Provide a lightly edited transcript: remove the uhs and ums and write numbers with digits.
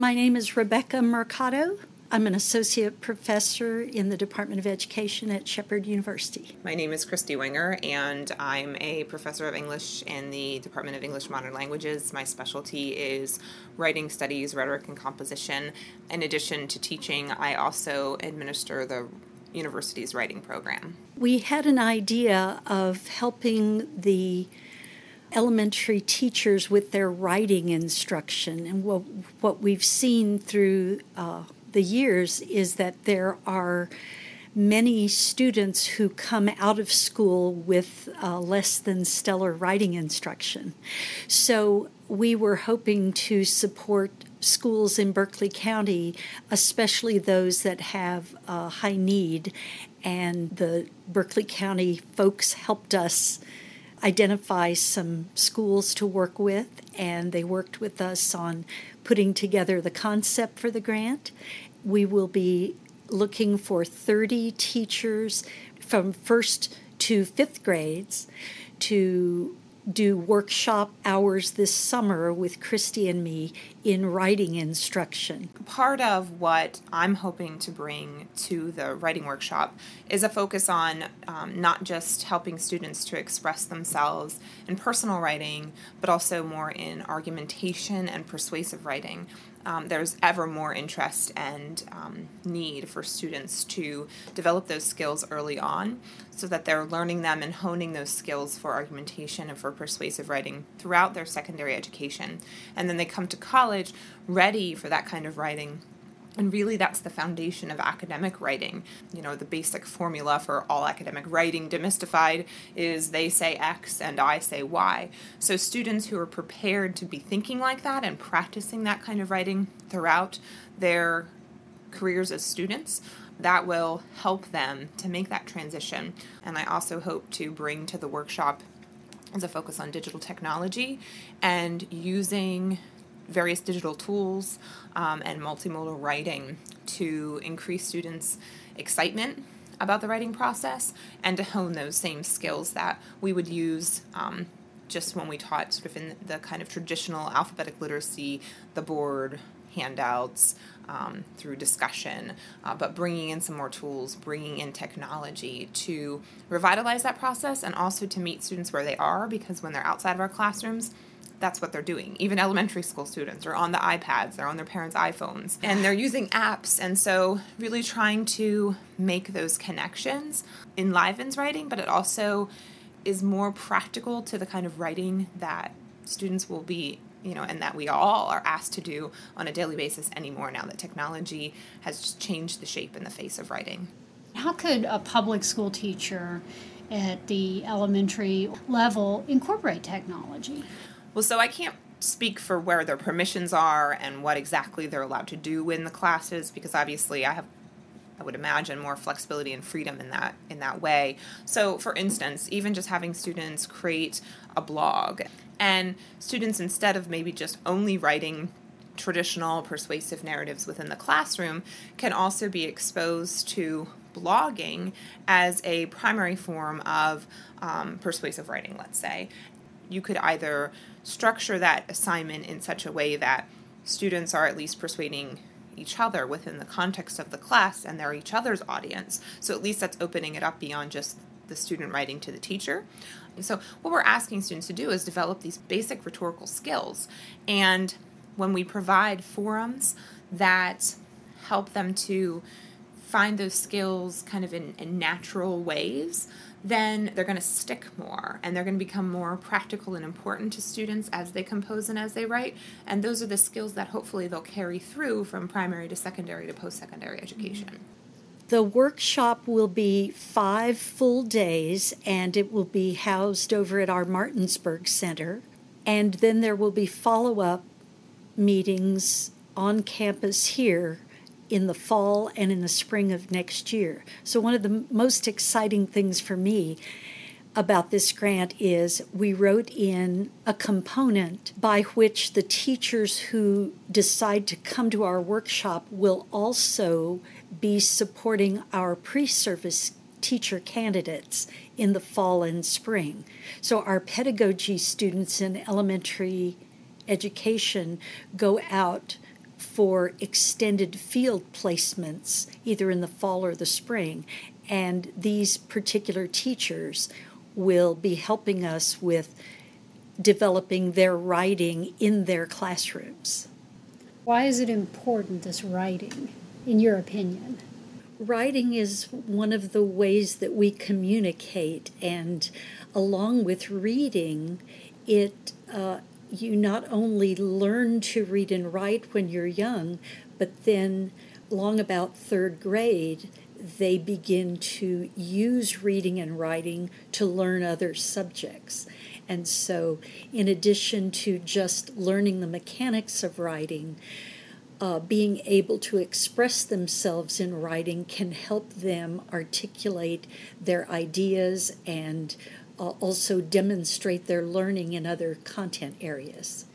My name is Rebecca Mercado. I'm an associate professor in the Department of Education at Shepherd University. My name is Christy Winger, and I'm a professor of English in the Department of English Modern Languages. My specialty is writing studies, rhetoric, and composition. In addition to teaching, I also administer the university's writing program. We had an idea of helping the elementary teachers with their writing instruction, and what we've seen through the years is that there are many students who come out of school with less than stellar writing instruction. So we were hoping to support schools in Berkeley County, especially those that have high need, and the Berkeley County folks helped us identify some schools to work with, and they worked with us on putting together the concept for the grant. We will be looking for 30 teachers from first to fifth grades to do workshop hours this summer with Christy and me in writing instruction. Part of what I'm hoping to bring to the writing workshop is a focus on not just helping students to express themselves in personal writing, but also more in argumentation and persuasive writing. There's ever more interest and need for students to develop those skills early on so that they're learning them and honing those skills for argumentation and for persuasive writing throughout their secondary education. And then they come to college ready for that kind of writing. And really, that's the foundation of academic writing. You know, the basic formula for all academic writing demystified is they say X and I say Y. So students who are prepared to be thinking like that and practicing that kind of writing throughout their careers as students, that will help them to make that transition. And I also hope to bring to the workshop as a focus on digital technology and using various digital tools and multimodal writing to increase students' excitement about the writing process and to hone those same skills that we would use just when we taught sort of in the kind of traditional alphabetic literacy, the board, handouts, through discussion, but bringing in some more tools, bringing in technology to revitalize that process and also to meet students where they are, because when they're outside of our classrooms, that's what they're doing. Even elementary school students are on the iPads, they're on their parents' iPhones, and they're using apps. And so really trying to make those connections enlivens writing, but it also is more practical to the kind of writing that students will be, and that we all are asked to do on a daily basis anymore now that technology has changed the shape and the face of writing. How could a public school teacher at the elementary level incorporate technology? Well, so I can't speak for where their permissions are and what exactly they're allowed to do in the classes, because obviously I would imagine more flexibility and freedom in that way. So for instance, even just having students create a blog, and students, instead of maybe just only writing traditional persuasive narratives within the classroom, can also be exposed to blogging as a primary form of persuasive writing, let's say. You could either structure that assignment in such a way that students are at least persuading each other within the context of the class and they're each other's audience. So at least that's opening it up beyond just the student writing to the teacher. So what we're asking students to do is develop these basic rhetorical skills. And when we provide forums that help them to find those skills kind of in natural ways, then they're going to stick more and they're going to become more practical and important to students as they compose and as they write. And those are the skills that hopefully they'll carry through from primary to secondary to post-secondary education. The workshop will be 5 full days, and it will be housed over at our Martinsburg Center. And then there will be follow-up meetings on campus here in the fall and in the spring of next year. So one of the most exciting things for me about this grant is we wrote in a component by which the teachers who decide to come to our workshop will also be supporting our pre-service teacher candidates in the fall and spring. So our pedagogy students in elementary education go out for extended field placements, either in the fall or the spring. And these particular teachers will be helping us with developing their writing in their classrooms. Why is it important, this writing, in your opinion? Writing is one of the ways that we communicate, and along with reading, you not only learn to read and write when you're young, but then along about third grade, they begin to use reading and writing to learn other subjects. And so, in addition to just learning the mechanics of writing, being able to express themselves in writing can help them articulate their ideas and also demonstrate their learning in other content areas.